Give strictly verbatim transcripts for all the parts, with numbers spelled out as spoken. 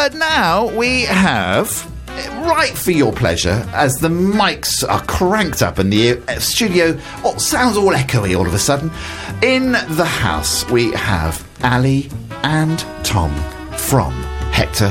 uh, now we have, right for your pleasure, as the mics are cranked up and the uh, studio oh, sounds all echoey all of a sudden, in the house we have Ali and Tom from Hector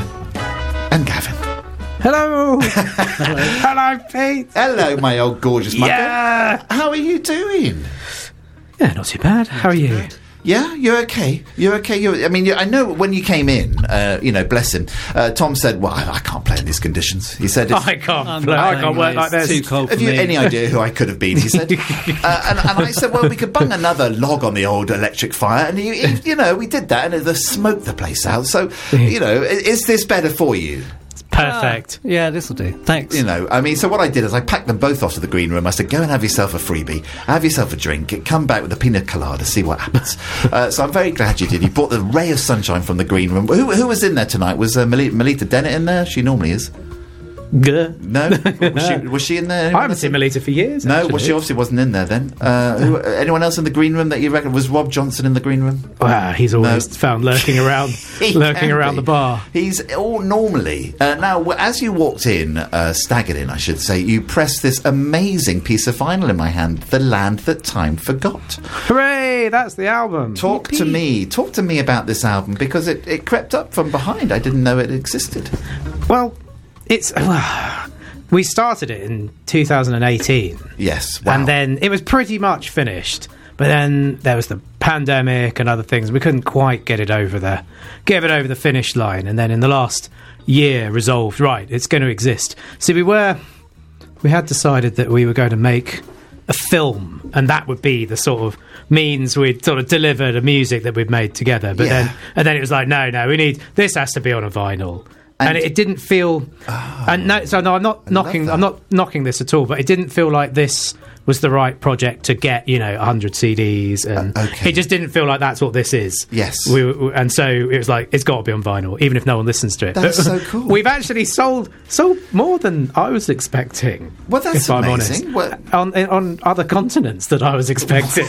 and Gavin. Hello. Hello. Hello, Pete. Hello, my old gorgeous mugger. Yeah. How are you doing? Yeah, not too bad. How are you? Yeah, you're okay. You're okay. You're, I mean, you, I know when you came in, uh, you know, bless him, uh, Tom said, well, I, I can't play in these conditions. He said, it's, I can't play. I can't work like this. Too cold for have you me. any idea who I could have been? He said. uh, and, and I said, well, we could bung another log on the old electric fire. And, he, he, you know, we did that and it smoked the place out. So, you know, is this better for you? Perfect. Ah, yeah, this'll do. Thanks. You know, I mean, so what I did is I packed them both off to the green room. I said, go and have yourself a freebie, have yourself a drink, come back with a pina colada, see what happens. uh, so I'm very glad you did. You brought the ray of sunshine from the green room. Who, who was in there tonight? Was uh, Melita, Melita Dennett in there? She normally is. Gah. No? was, she, was she in there? I haven't seen Melita for years. No, actually. well, she obviously wasn't in there then. Uh, who, anyone else in the green room that you reckon? Was Rob Johnson in the green room? Wow, he's always No. found lurking around, He lurking can around be. the bar. He's all normally. Uh, now, w- as you walked in, uh, staggered in, I should say, you pressed this amazing piece of vinyl in my hand, The Land That Time Forgot. Hooray! That's the album. Talk to me. Talk to me about this album, because it, it crept up from behind. I didn't know it existed. Well, it's well, we started it in two thousand eighteen. Yes. Wow. And then it was pretty much finished. But then there was the pandemic and other things. We couldn't quite get it over the get it over the finish line. And then in the last year, resolved, right, it's going to exist. So we were we had decided that we were going to make a film, and that would be the sort of means we'd sort of deliver the music that we'd made together. But Yeah. then and then it was like, no, no, we need this has to be on a vinyl. And, And- it, it didn't feel, and no, so no, I'm not knocking, that. I'm not knocking this at all, but it didn't feel like this was the right project to get, you know, one hundred C Ds, and Uh, okay. it just didn't feel like that's what this is. Yes. we, we, and so it was like it's got to be on vinyl, even if no one listens to it. That's But so cool. We've actually sold sold more than I was expecting. Well, that's if I'm amazing. honest, What- on on other continents that I was expecting.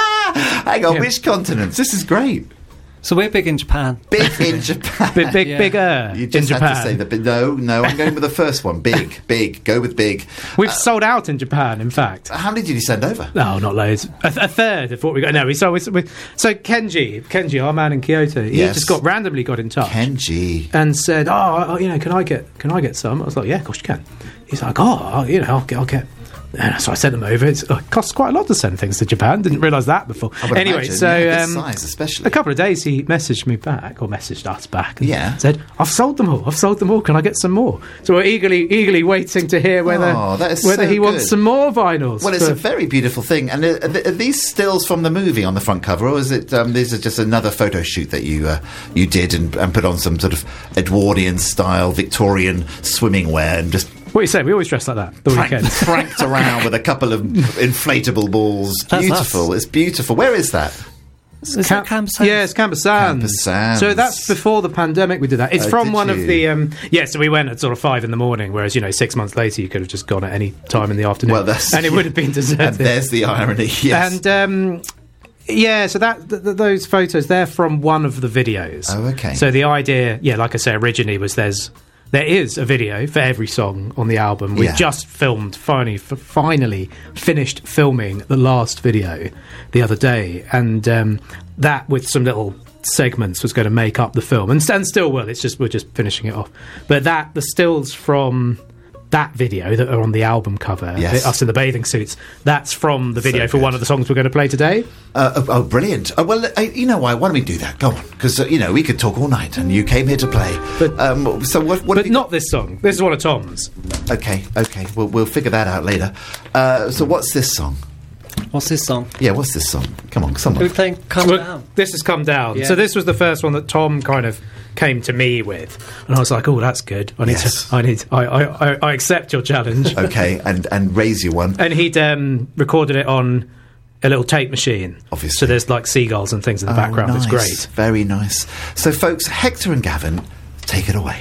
Hang on, Yeah. which continents? This is great. So we're big in Japan. Big in Japan. big, big Yeah. bigger You in just Japan. had to say the big. No, no, I'm going with the first one. Big, big. Go with big. We've sold out in Japan, in fact. How many did you send over? No, not loads. A, th- a third of what we got. No, we so we, we so Kenji, Kenji, our man in Kyoto, he Yes. just got randomly got in touch Kenji. and said, "Oh, oh, you know, can I get can I get some?" I was like, "Yeah, of course you can." He's like, "Oh, you know, I'll get." I'll get. And so I sent them over. It's, oh, it costs quite a lot to send things to Japan. Didn't realise that before. I would Anyway, imagine, so yeah, um, good size, especially. a couple of days he messaged me back, or messaged us back, and Yeah. said, "I've sold them all. I've sold them all. Can I get some more?" So we're eagerly, eagerly waiting to hear whether Oh, that is whether so he wants good. some more vinyls. Well, it's for- a very beautiful thing. And are, are these stills from the movie on the front cover, or is it? Um, these are just another photo shoot that you uh, you did and, and put on some sort of Edwardian style Victorian swimming wear and just What are you saying? We always dress like that the prank, weekend. pranked around with a couple of inflatable balls. That's Beautiful. us. It's beautiful. Where is that? Is Cam- that Camp Sands? Yeah, it's Camper Sands. Camper Sands. So that's before the pandemic we did that. It's Oh, from did one you? of the... Um, yeah, so we went at sort of five in the morning, whereas, you know, six months later you could have just gone at any time in the afternoon. Well, that's- and it would have been deserted. And there's the irony. Yes. And, um, yeah, so that th- th- those photos, they're from one of the videos. Oh, okay. So the idea, yeah, like I say, originally was there's... There is a video for every song on the album. We've Yeah. just filmed, finally, f- finally finished filming the last video the other day, and um, that with some little segments was going to make up the film, and, and still will. It's just we're just finishing it off. But that the stills from that video that are on the album cover, Yes. us in the bathing suits, that's from the video So for good. one of the songs we're going to play today. Uh, oh, oh, brilliant. Oh, well, uh, you know why? Why don't we do that? Go on. Because, uh, you know, we could talk all night and you came here to play. But- um, so what... what have But you not this song. This is one of Tom's. got? Okay, okay. We'll, we'll figure that out later. Uh, so what's this song? What's this song? Yeah, what's this song? Come on, Are someone. we playing Calm Well, Down? This has come down. Yeah. So this was the first one that Tom kind of came to me with, and I was like, "Oh, that's good. I need Yes. to. I need. I, I, I, I accept your challenge." Okay, and, and raise you one. And he'd um, recorded it on a little tape machine. Obviously. So there's like seagulls and things in the Oh, background. nice. It's great. Very nice. So, folks, Hector and Gavin, take it away.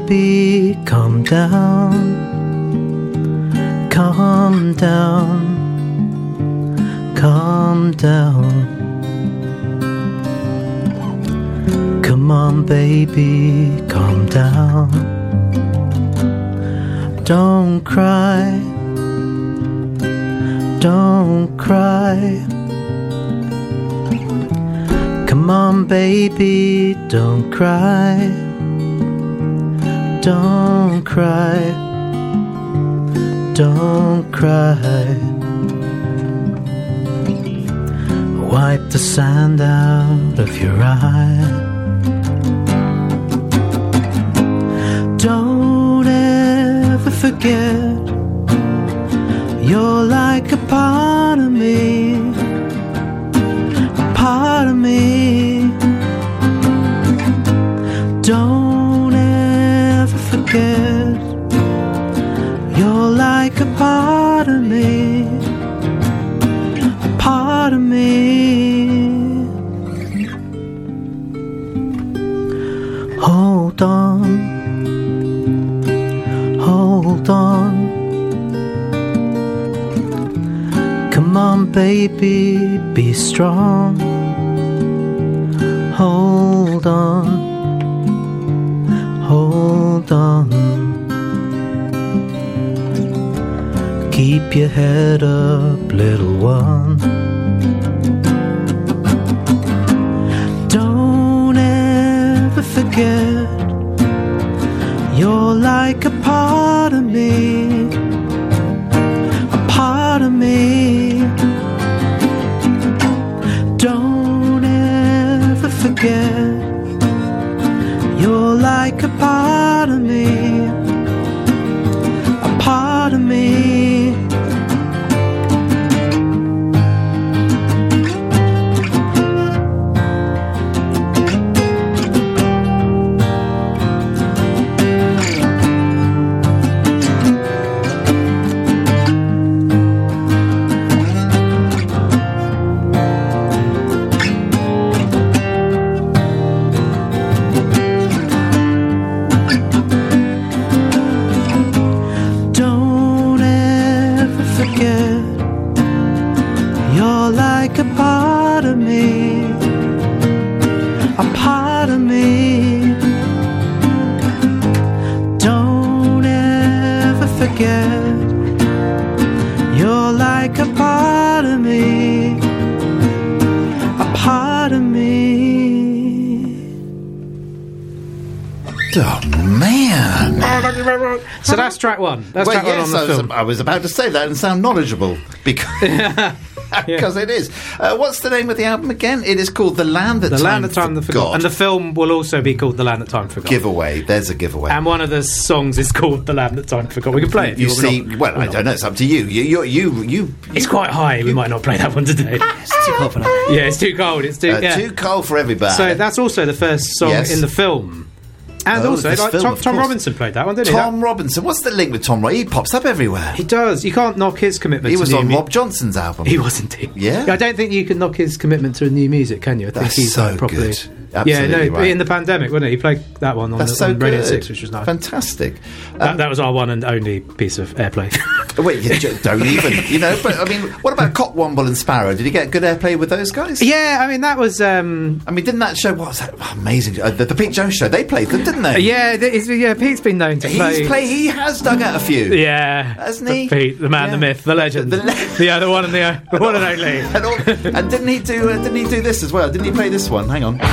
baby, calm down, calm down, calm down. Come on, baby, calm down. Don't cry, don't cry. Come on, baby, don't cry, don't cry, don't cry. Wipe the sand out of your eye. Don't ever forget, you're like a part of me, a part of me. Don't ever forget, you're like a part of me, a part of me. Hold on, hold on. Come on, baby, be strong. Hold on, hold on. Keep your head up, little one. Don't ever forget, you're like a part of me, a part of me. Don't ever forget, you're like a part of me, a part of me. You're like a part of me, a part of me. Don't ever forget, you're like a part of me, a part of me. Oh, man. So that's track one. That's Well, track one yes, on the I was, film. I was about to say that and sound knowledgeable because because it is. Uh, what's the name of the album again? It is called The Land That The Time Land of Time Forgot. Forgot. And the film will also be called The Land That Time Forgot. Giveaway. There's a giveaway. And one of the songs is called The Land That Time Forgot. We can play it. if you want. see, We're not- well, we're I not. don't know. It's up to you. You, you, you, you. It's quite high. We might not play that one today. It's too cold for that. Yeah, it's too cold. It's too. Uh, yeah. Too cold for everybody. So that's also the first song Yes. in the film. And Oh, also, this like, film, Tom, of Tom course. Robinson played that one, didn't Tom Robinson. What's the link with Tom Robinson? He pops up everywhere. he? He does. You can't knock his commitment He to was new on mu- Rob Johnson's album. He was indeed. Yeah? I don't think you can knock his commitment to new music, can you? I think That's he's so like, properly. good. Yeah, Absolutely no, right. in the pandemic, wasn't it? He played that one on, That's the, so on Radio good. six, which was nice. Fantastic. That, Um, that was our one and only piece of airplay. wait, you j- don't even. You know, but I mean, what about Cockwomble and Sparrow? Did he get good airplay with those guys? yeah, I mean, that was. Um, I mean, didn't that show? What was that? Oh, amazing. Uh, the, the Pete Jones show. They played them, didn't they? yeah, th- it's- yeah, Pete's been known to play. He's play. He has dug out a few. Yeah, Hasn't the he? Pete, the man, Yeah. the myth, the legend, The le- yeah, the one and the, the one and only. And, all, and didn't he do? Uh, didn't he do this as well? Didn't he play this one? Hang on.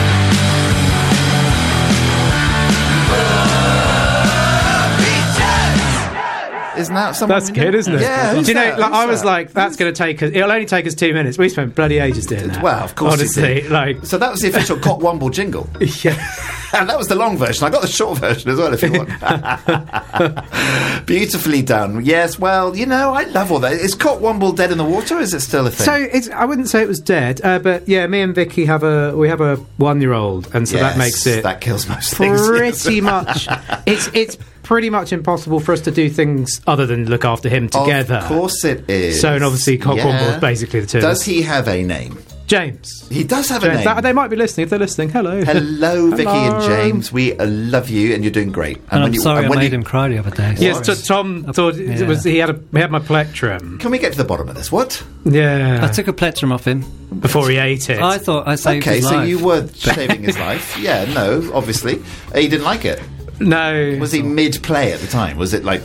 Isn't that someone? That's good, isn't it? Yeah. Do who's you know? that? Like, Who's I was that? like, that's going to take us. It'll only take us two minutes. We spent bloody ages doing that. Well, of course it honestly, did. like, So that was the official Cockwomble jingle. yeah. And that was the long version. I got the short version as well, if you want. Beautifully done. Yes, well, you know, I love all that. Is Cockwomble dead in the water, or is it still a thing? So it's. I wouldn't say it was dead, uh, but yeah, me and Vicky have a we have a one year old, and so Yes, that makes it that kills most things. pretty much. It's it's pretty much impossible for us to do things other than look after him together. Of course it is. So and obviously Cockwomble Yeah. is basically the two. of Does us. he have a name? James. He does have a James. name. That, they might be listening. If they're listening, hello. Hello, Vicky and Hello. James. We uh, love you, and you're doing great. And I'm you, sorry and I when made you- him cry the other day. Yes, Sorry. t- Tom thought it Yeah. was he had a he had my plectrum. Can we get to the bottom of this? What? Yeah, I took a plectrum off him. before he ate it. I thought I saved Okay, his so life. you were saving his life. Yeah, no, obviously. Uh, He didn't like it. no. Was he mid-play at the time? Was it like...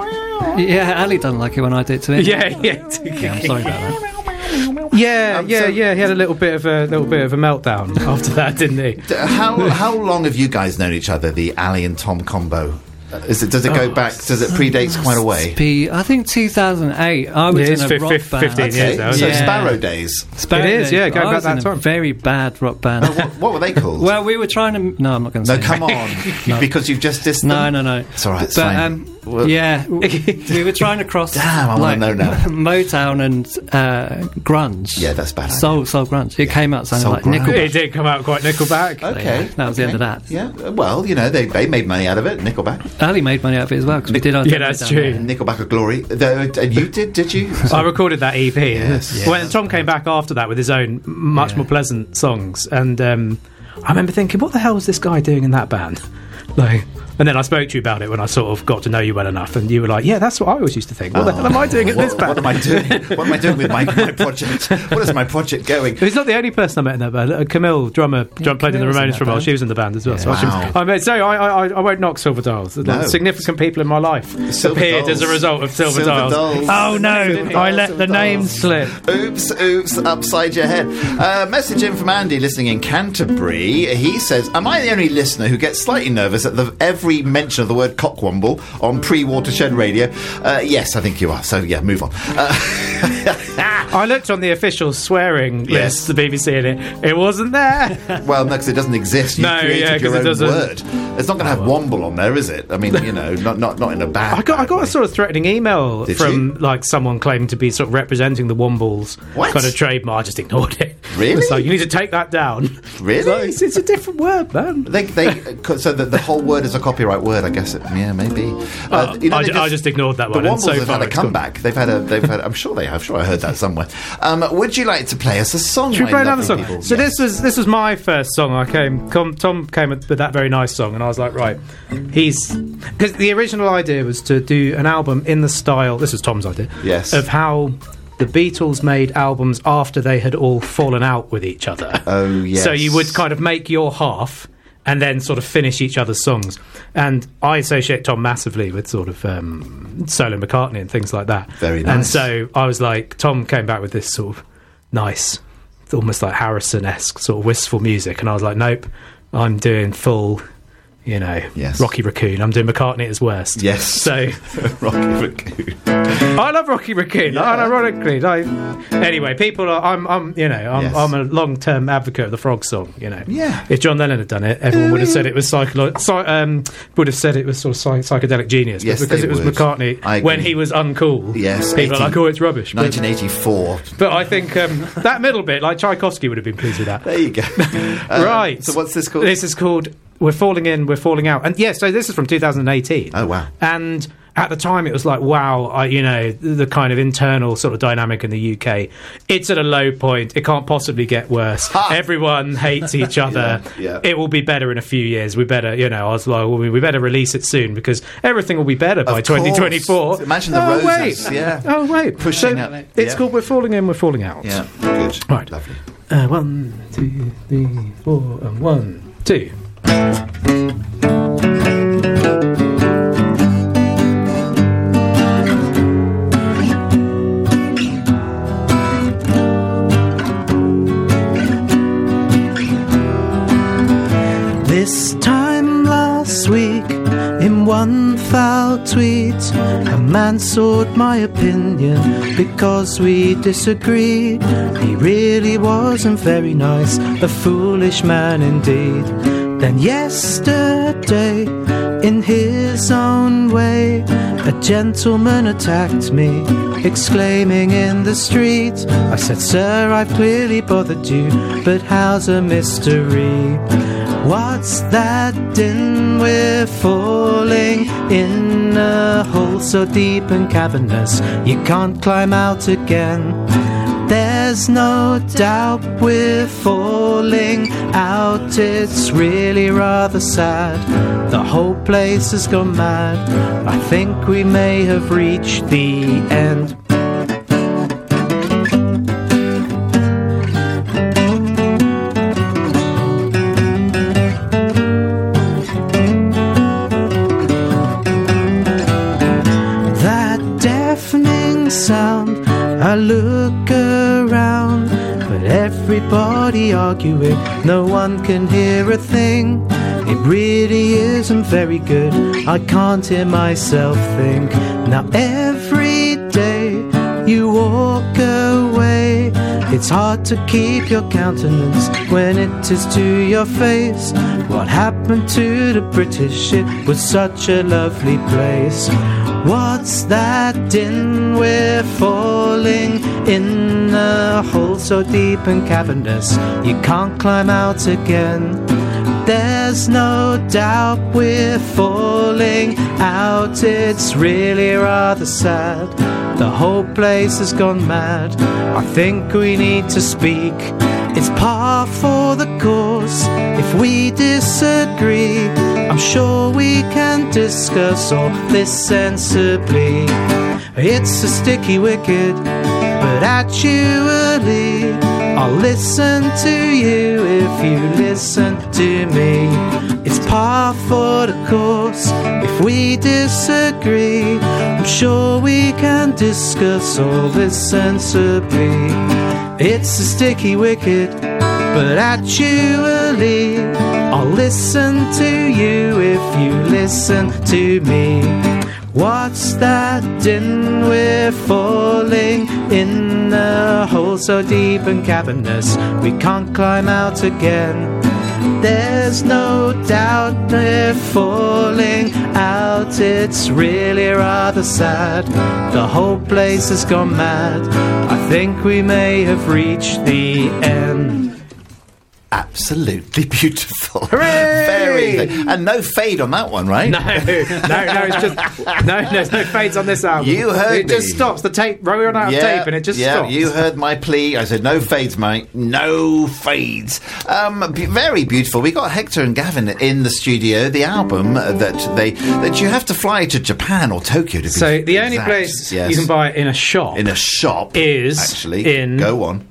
Yeah, Ali doesn't like it when I do it to him. Yeah, yeah, Yeah, I'm sorry about that. yeah, Um, yeah, so- yeah. He had a little bit of a little bit of a meltdown after that, didn't he? D- How how long have you guys known each other, the Ali and Tom combo? Uh, Is it, does it go Oh, back... Does it predates quite a way? Be, I think two thousand eight. I was Yeah, it's in a fif- rock fif- band. fifteen years now, so isn't it? Sparrow Days. Sparrow It is, Days. yeah, going I back was that in a time. very bad rock band. What, what were they called? Well, we were trying to. No, I'm not going to no, say. come on. No. Because you've just dissed No, them? no, no. It's all right, it's but, fine. Um, Well- yeah, w- we were trying to cross. Damn, I wanna like, know now. Motown and uh, grunge. Yeah, that's bad. Soul, soul grunge. It came out sounding Soul like grunge. Nickelback. It did come out quite Nickelback. Okay. That was the end of that. Yeah, uh, well, you know, they, they made money out of it, Nickelback. Ali made money out of it as well because we did our Yeah, demo that's down true. there. Nickelback of Glory. Though, and you did, did you? I recorded that E P. Yes, yes. When Tom came back after that with his own m- much Yeah. more pleasant songs, and um, I remember thinking, what the hell was this guy doing in that band? Like, and then I spoke to you about it when I sort of got to know you well enough, and you were like, yeah, that's what I always used to think. What the hell am I doing in what, this band? What am I doing? What am I doing with my, my project? What is my project going? He's not the only person I met in that band. Uh, Camille, drummer, drum, played in the Camille's in Ramones that for a while. band. She was in the band as well. So Yeah. she Wow. was, I mean, so I, I, I won't knock Silver Dials. The No. significant people in my life Silver appeared Dolls. as a result of Silver, Silver Dials. Dolls. Oh no, Silver I Dolls, let Silver the name Dolls. slip. Oops, oops, upside your head. Uh, message in from Andy listening in Canterbury. He says, am I the only listener who gets slightly nervous at the, every mention of the word cockwomble on pre-Watershed radio? Uh, yes, I think you are. So, yeah, move on. Uh, I looked on the official swearing Yes. list, the B B C, and it, it wasn't there. well, no, because it doesn't exist. You No, created yeah, 'cause your it own doesn't- word. It's not going to have womble on there, is it? I mean, you know, not not, not in a bad I got I bad got way. a sort of threatening email Did from you? like someone claiming to be sort of representing the Wombles What? kind of trademark. I just ignored it. Really? It's like, you need to take that down. Really? It's, like, it's, it's a different word, man. They, they, so the, the whole word is a copyright word, I guess. It, yeah, maybe. Uh, Oh, you know, I they ju- I just ignored that the one, and Wombles so have far had a it's gone. comeback. They've had a. They've had. I'm sure they have. Sure, I heard that somewhere. Um, would you like to play us a song? Should we my play another lovely song? people? So Yes. this was this was my first song. I came com, Tom came with that very nice song, and I was like, right, he's because the original idea was to do an album in the style. This was Tom's idea. Yes. Of how the Beatles made albums after they had all fallen out with each other. Oh, yes. So you would kind of make your half and then sort of finish each other's songs. And I associate Tom massively with sort of um, solo McCartney and things like that. Very And nice. so I was like, Tom came back with this sort of nice, almost like Harrison-esque sort of wistful music. And I was like, nope, I'm doing full, you know, Yes. Rocky Raccoon. I'm doing McCartney at his worst. Yes. So Rocky Raccoon. I love Rocky Raccoon. Yeah. Unironically, I, anyway, people are. I'm. I'm. You know. I'm. Yes. I'm a long-term advocate of the Frog song. You know. Yeah. If John Lennon had done it, everyone would have said it was psycholo- psy- um, would have said it was sort of psy- psychedelic genius. Yes, but because they it was would. McCartney I agree. when he was uncool. Yes, People eighty are like, oh, it's rubbish. But, nineteen eighty-four. but I think um, that middle bit, like Tchaikovsky, would have been pleased with that. There you go. Uh, Right. So what's this called? This is called We're Falling In, We're Falling Out. And yeah, so this is from two thousand eighteen. Oh, wow. And at the time it was like, wow, I, you know, the, the kind of internal sort of dynamic in the U K. It's at a low point. It can't possibly get worse. Ha! Everyone hates each other. Yeah, yeah. It will be better in a few years. We better, you know, I was like, well, we, we better release it soon because everything will be better by Of course. twenty twenty-four. Imagine the oh, roses, Wait. yeah. Oh, wait. Pushing So out- It's yeah. called We're Falling In, We're Falling Out. Yeah, good. Right. Lovely. Uh, one, two, three, four, and one, two. This time last week, in one foul tweet, a man sought my opinion because we disagreed. He really wasn't very nice, a foolish man indeed. Then yesterday, in his own way, a gentleman attacked me, exclaiming in the street. I said, sir, I've clearly bothered you, but how's a mystery? What's that din? We're falling in a hole so deep and cavernous you can't climb out again. There's There's no doubt we're falling out. It's really rather sad. The whole place has gone mad. I think we may have reached the end. Sound. I look around, but everybody arguing, no one can hear a thing. It really isn't very good. I can't hear myself think. Now every day you walk away, it's hard to keep your countenance when it is to your face. What happened to the British? It was such a lovely place. What's that din? We're falling in a hole so deep and cavernous you can't climb out again. There's no doubt we're falling out. It's really rather sad. The whole place has gone mad. I think we need to speak. It's par for the course. If we disagree, I'm sure we can discuss all this sensibly. It's a sticky wicket, but actually I'll listen to you if you listen to me. It's par for the course. If we disagree, I'm sure we can discuss all this sensibly. It's a sticky wicket, but actually I'll listen to you if you listen to me. What's that din? We're falling in a hole so deep and cavernous we can't climb out again. There's no doubt we're falling out. It's really rather sad. The whole place has gone mad. I think we may have reached the end. Absolutely beautiful. Hooray! Very thing. And no fade on that one, right? No, no, no, it's just no, there's no fades on this album. You heard it me. just stops. The tape, we run out of Yeah, tape, and it just yeah, stops. you heard my plea. I said no fades, mate. No fades. Um, b- very beautiful. We got Hector and Gavin in the studio. The album that they that you have to fly to Japan or Tokyo to be. So the only exact. place Yes. you can buy it in a shop in a shop is actually in go on.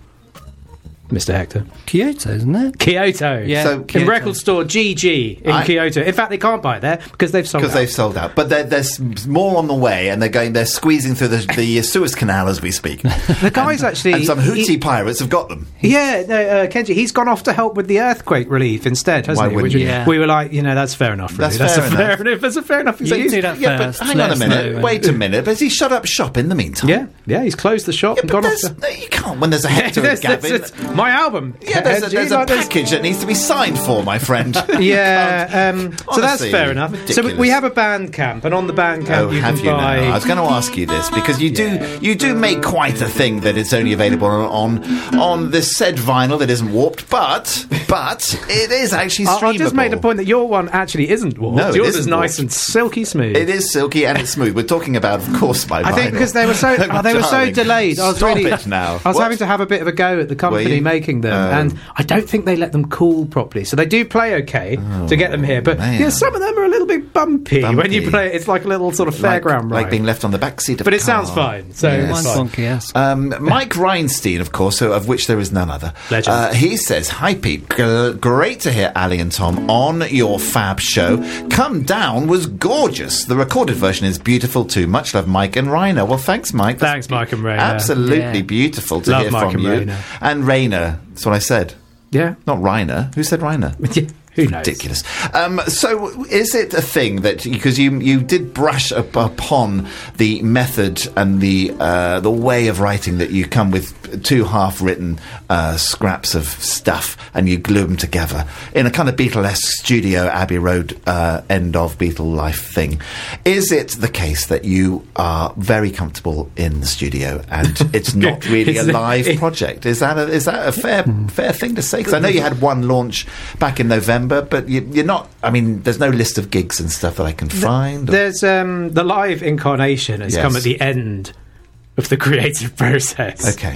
Mister Hector. Kyoto, isn't it? Kyoto. Yeah. So- In Kyoto. record store G G in I- Kyoto. In fact, they can't buy it there because they've sold Because out. they've sold out, but there- there's more on the way, and they're going. They're squeezing through the, the Suez Canal as we speak. The guy's actually... And some Houthi he- pirates have got them. Yeah, no, uh, Kenji, he's gone off to help with the earthquake relief instead, hasn't Why he? wouldn't Which you? Yeah. We were like, you know, that's fair enough, really. That's fair a enough. fair enough. That's a fair enough You excuse. do that Yeah, first. but hang let on a us minute. know. Wait a minute. Has he shut up shop in the meantime? Yeah, yeah, he's closed the shop Yeah, and but gone off there's, to... no, you can't when there's a Hector and There's- Gavin. there's- there's my album. Yeah, there's a, Kenji, there's a like, there's- package that needs to be signed for, my friend. Yeah, um, so that's Honestly, fair enough. So we, ridiculous. we have a Bandcamp, and on the Bandcamp Oh, you have can you buy... now? I was going to ask you this because you do you do make quite a thing that it's only available on on, on this said vinyl that isn't warped, but but it is actually I'll, streamable. I'll just make the point that your one actually isn't warped. No, it Yours is isn't nice warped. and silky smooth. It is silky and it's smooth. We're talking about, of course, my I vinyl. think because they were so oh, they were so Darling, delayed. I was stop really, it now. I was What? having to have a bit of a go at the Were company you? making them, Oh. and I don't think they let them cool properly. So they do play okay to get them here, but man. yeah, some of them are a little bit bumpy, when Bumpy. you play it. It's like a little sort of like, fairground ride. like being left on the back seat of but a it sounds car. fine. So Yes. it's One's fine. funky, yes. Um, Mike Reinstein, of course, so of which there is none other. Legend. Uh, he says, "Hi Pete, G- great to hear Ali and Tom on your fab show. Come Down was gorgeous. The recorded version is beautiful too. Much love, Mike and Rainer." Well, thanks, Mike. That's Thanks, Mike and Rainer. Absolutely Yeah. beautiful to Love hear Mike from and you. Rainer. And Rainer, that's what I said. Yeah. Not Reiner. Who said Reiner? Who knows? Ridiculous. Um, so, is it a thing that because you you did brush up upon the method and the uh, the way of writing that you come with two half-written uh, scraps of stuff and you glue them together in a kind of Beatlesque studio Abbey Road uh, end of Beatle life thing? Is it the case that you are very comfortable in the studio and it's not really a It's- live it- project? Is that a, is that a fair fair thing to say? Because I know you had one launch back in November. But you, you're not. I mean, there's no list of gigs and stuff that I can find. or- There's um, the live incarnation has Yes. come at the end of the creative process. okay.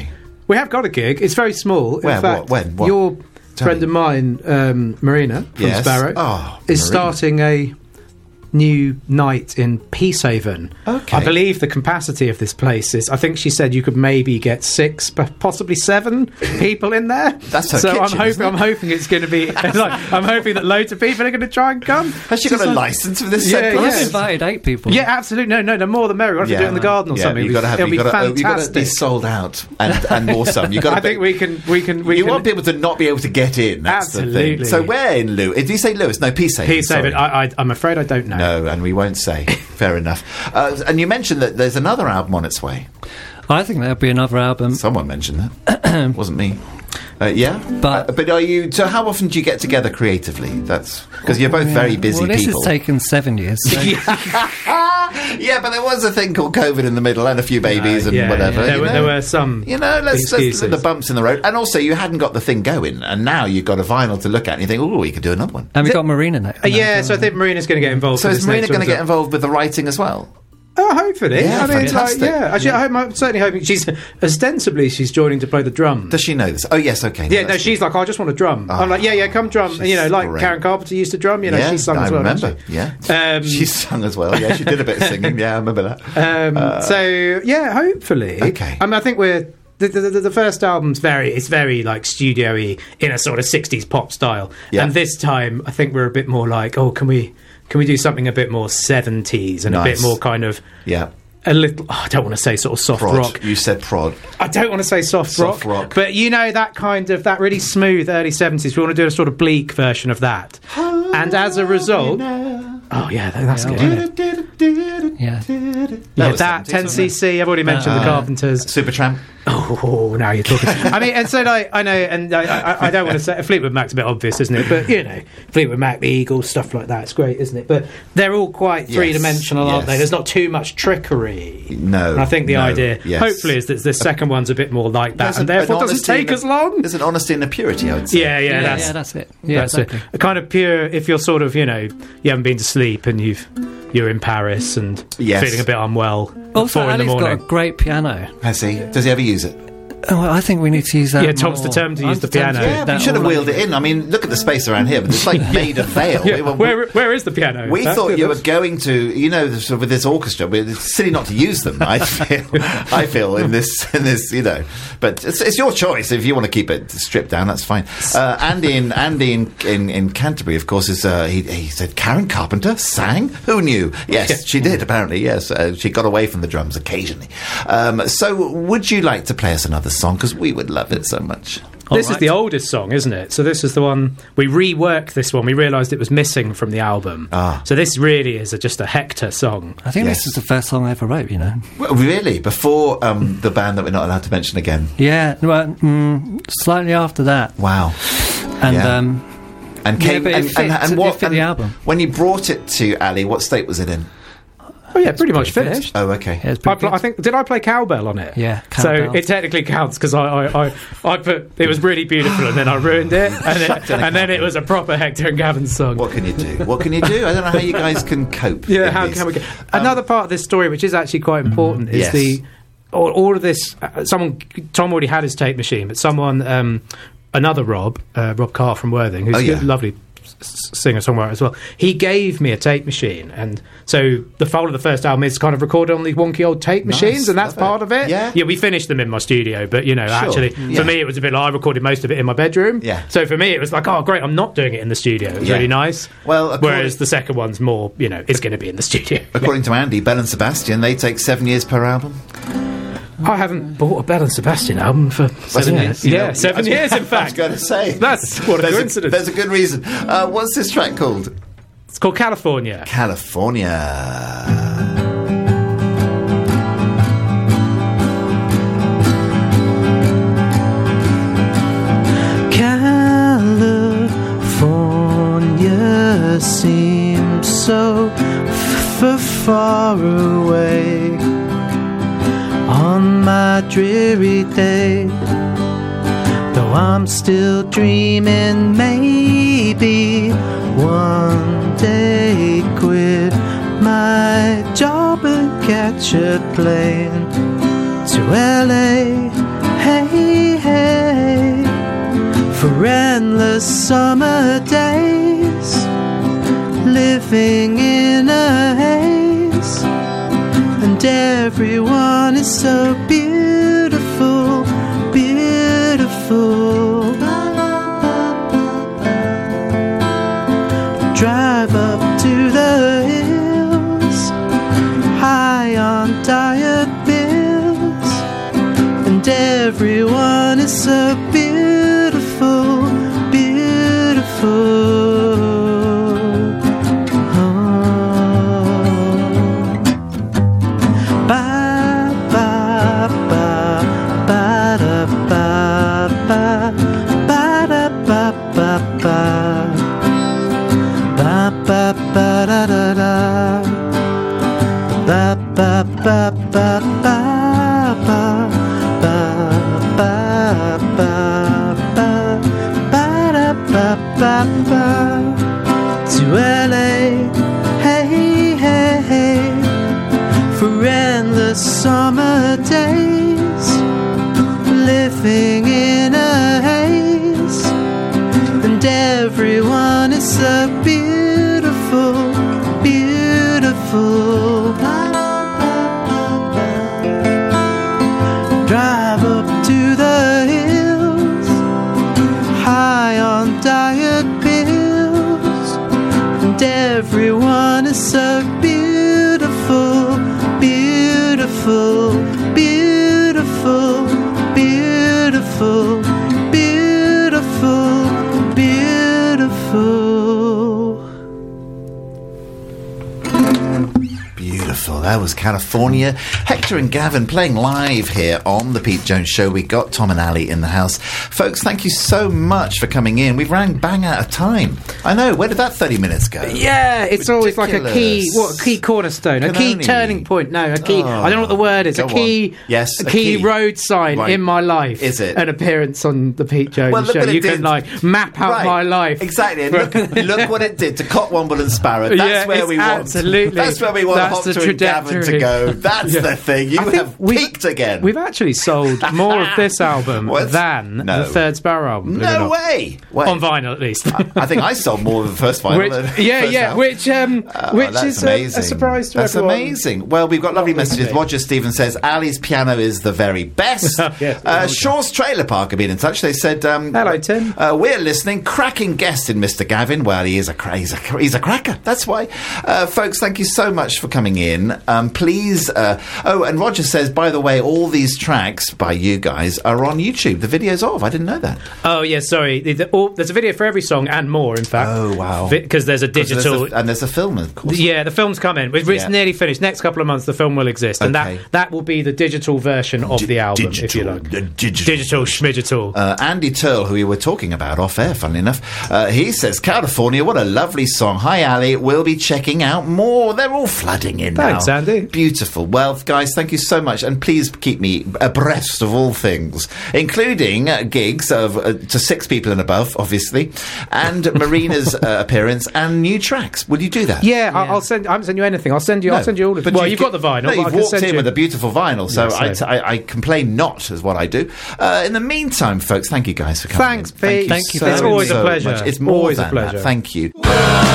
We have got a gig. It's very small. Where? In fact, What? When? What? Your Tell friend me. of mine, um, Marina from Yes. Sparrow, Oh, is Marina. starting a new night in Peacehaven. Okay. I believe the capacity of this place is, I think she said you could maybe get six, but possibly seven people in there. That's her so I'm kitchen, hoping isn't it? I'm hoping it's going to be like, I'm hoping that loads of people are going to try and come. Has she got a license for this Yeah, set? yeah. I've Yes. invited eight people. Yeah, absolutely. No, no, the more the merrier. We'll have to do it in the garden or yeah, something. You've got to have. It'll You've be got to, you've got to be fantastic. sold out and, and more some. You've got to I think we can. We can. We you can, want people to not be able to get in. That's the Absolutely. thing. So where in Lewis? Did you say Lewis? No, Peacehaven. Peacehaven. sorry. I, I, I'm afraid I don't know. No, and we won't say. Fair enough. Uh, and you mentioned that there's another album on its way. I think there'll be another album. Someone mentioned that. Wasn't me. Uh, yeah, But- Uh, but are you? So how often do you get together creatively? That's because you're both very busy Well, this people. has taken seven years. So Yeah, but there was a thing called COVID in the middle, and a few babies and Yeah, whatever. yeah. There, you were, know? there were some. You know, let's, let's excuses. the bumps in the road, and also you hadn't got the thing going, and now you've got a vinyl to look at, and you think, oh, we could do another one. and we've Is it- got Marina now. Uh, yeah, so I think Marina's going to get involved. So with is this Marina next going one to as get well. involved with the writing as well? Oh, hopefully. Yeah, I mean, fantastic. like, yeah. Actually, I hope, I'm certainly hoping she's ostensibly she's joining to play the drums. Does she know this? Oh, yes, okay. Yeah, no, that's she's like, I just want to drum. Oh, I'm like, yeah, yeah, come drum. And, you know, she's like great. Karen Carpenter used to drum. You know, yeah, she sung I as well. didn't remember. she? Yeah, Um, she sung as well. Yeah, she did a bit of singing. Yeah, I remember that. Um, so yeah, hopefully. Okay. I mean, I think we're the, the, the, the first album's very it's very like studio-y in a sort of sixties pop style, Yeah. and this time I think we're a bit more like, oh, can we can we do something a bit more seventies and a Nice. bit more kind of Yeah, a little. Oh, I don't want to say sort of soft prod. rock. You said prod. I don't want to say soft, Soft rock, rock. but you know that kind of that really smooth early seventies. We want to do a sort of bleak version of that, and as a result, oh yeah, that's good. Isn't it? Yeah. Yeah, was that seventies, ten wasn't it? C C. I've already mentioned the Uh, Carpenters. Supertramp. Oh, now you're talking. I mean, and so like, I know, and I, I, I don't want to say Fleetwood Mac's a bit obvious, isn't it? But you know, Fleetwood Mac, the Eagles, stuff like that. It's great, isn't it? But they're all quite Yes, three dimensional, aren't yes. they? There's not too much trickery. No, And I think the no, idea, yes. hopefully, is that the second one's a bit more like that, There's and a- therefore an doesn't honesty take and a- as long. There's an honesty and a purity, I would say. Yeah, yeah, Yeah, that's yeah, that's it. Yeah, that's exactly. it. A kind of pure. If you're sort of, you know, you haven't been to sleep and you've you're in Paris and Yes. feeling a bit unwell. at Also, four in the Ali's got morning. a great piano. Has he? Does he ever use it? Oh, well, I think we need to use that. Yeah, Tom's more. determined to I'm use the determined piano. to Yeah, use but you that should have all wheeled over. it in. I mean, look at the space around here, but it's like made of veil. Yeah, We were- where where is the piano? We That's thought good. you were going to, you know, sort of with this orchestra. But it's silly not to use them. I feel, I feel in this, in this, you know. But it's, it's your choice. If you want to keep it stripped down, that's fine. Uh, Andy in Andy in, in, in Canterbury, of course, is uh, he, he said Karen Carpenter sang. Who knew? Yes, Yeah. she did. Apparently, yes, uh, she got away from the drums occasionally. Um, so, would you like to play us another song? Because we would love it so much. This is Alright. the oldest song, isn't it? So this is the one we reworked. This one we realised it was missing from the album. Ah. So this really is a, just a Hector song. I think Yes. this is the first song I ever wrote, you know. Well, really, before um, the band that we're not allowed to mention again. Yeah, well, mm, slightly after that. Wow. And, Yeah. um, And Yeah, came but it and, fit- and, and it what fit the and album. when you brought it to Ali, what state was it in? Oh yeah, pretty much pretty finished. Oh, okay. yeah, it's I, pretty pl- good. I think did I play cowbell on it? Yeah, So Cowbell. it technically counts because I, I, I, I put it was really beautiful and then I ruined it and, it, and then it was a proper Hector and Gavin song. What can you do? What can you do? I don't know how you guys can cope. Yeah, in how these. can we get another part of this story, which is actually quite important, is Yes. the all, all of this. Uh, someone Tom already had his tape machine, but someone, um, another Rob, uh, Rob Carr from Worthing, who's Oh, a yeah. lovely s- singer songwriter as well. He gave me a tape machine, and so the whole of the first album is kind of recorded on these wonky old tape Nice, machines, and that's love it. part of it. Yeah. yeah, we finished them in my studio, but you know, Sure, actually, yeah. for me, it was a bit like I recorded most of it in my bedroom. Yeah. So for me, it was like, oh, great, I'm not doing it in the studio. It was Yeah. really nice. Well, according- whereas the second one's more, you know, it's going to be in the studio. According to Andy, Bell and Sebastian, they take seven years per album. I haven't bought a Bell and Sebastian album for seven it? years. You Yeah, know, seven I- years, in I was fact. going to say. That's what a there's coincidence. there's a good reason. Uh, what's this track called? It's called California. California. California seems so f- far away on my dreary day. Though I'm still dreaming, maybe one day quit my job and catch a plane to L A. hey, hey, for endless summer days, living in a haze, and everyone is so beautiful, beautiful. Drive up to the hills, high on diet pills, and everyone is so beautiful, beautiful. To L A, hey, hey, hey, for endless summer days, living in a haze, and everyone is so beautiful, beautiful. Drive up to the hills, high on diet pills, and everyone is so beautiful, beautiful, beautiful, beautiful, beautiful, beautiful. Beautiful. That was California. Hector and Gavin playing live here on The Pete Jones Show. We got Tom and Ali in the house. Folks, thank you so much for coming in. We've ran bang out of time. I know. Where did that thirty minutes go? Yeah, it's always like a key, what, a key cornerstone, a key Canoni. turning point. No, a key, Oh, I don't know what the word is. A go key, on. Yes, a a key, key. road sign Right. in my life. Is it? An appearance on The Pete Jones Well, look Show. what it You did. can, like, map out Right. my life. Exactly. And look, look what it did to Cotwomble and Sparrow. That's Yeah, where it's we want. absolutely. That's where we want That's the Hopter and Gavin to trajectory. go. That's Yeah. the thing. You I think have we've- peaked again. We've actually sold more of this album What? than No. the Third Sparrow album. believe it or no not. way. Wait. On vinyl, at least. I think I sold more of the first vinyl. Which, than the yeah, first yeah, album. which um, Oh, which that's is a, a amazing. surprise to That's everyone. amazing. Well, we've got lovely Not messages. really. Roger Stevens says Ali's piano is the very best. Yes, uh, Shaw's Trailer Park have been in touch. They said, um, Hello, Tim. Uh, we're listening. Cracking guest in Mister Gavin. Well, he is a cra- he's a, cra- he's a cracker. That's why, uh, folks. Thank you so much for coming in. Um, please. Uh, oh, and Roger says, by the way, all these tracks by you guys are on YouTube. The videos of. I didn't know that. Oh, yeah, sorry. The, the, all, there's a video for every song and more, in fact. Oh, wow. Because there's a 'Cause there's digital... a- and there's a film, of course. Yeah, the film's coming. It's, it's Yeah. nearly finished. Next couple of months, the film will exist, and Okay. that that will be the digital version of the album, digital, if you like. the digital. Digital schmidigital. Uh, Andy Turl, who we were talking about off air, funnily enough, uh, he says, California, what a lovely song. Hi, Ali. We'll be checking out more. They're all flooding in Thanks, now. Andy. Beautiful. Well, guys, thank you so much. And please keep me abreast of all things, including uh, gigs of uh, to six people and above, obviously, and Marina's uh, appearance and new tracks. Will you do that? yeah, I- I'll send. I haven't sent you anything. I'll send you. No, I'll send you all of. but Well, you've you've got the vinyl. No, but I you've can walked send in you. with a beautiful vinyl, so Yeah, I, so- I, I complain not, is what I do. Uh, in the meantime, folks, thank you guys for coming. Thanks, in. Pete. Thank you, Thank you so, for It's always a so pleasure. much. It's more Always a than pleasure. that. Thank you.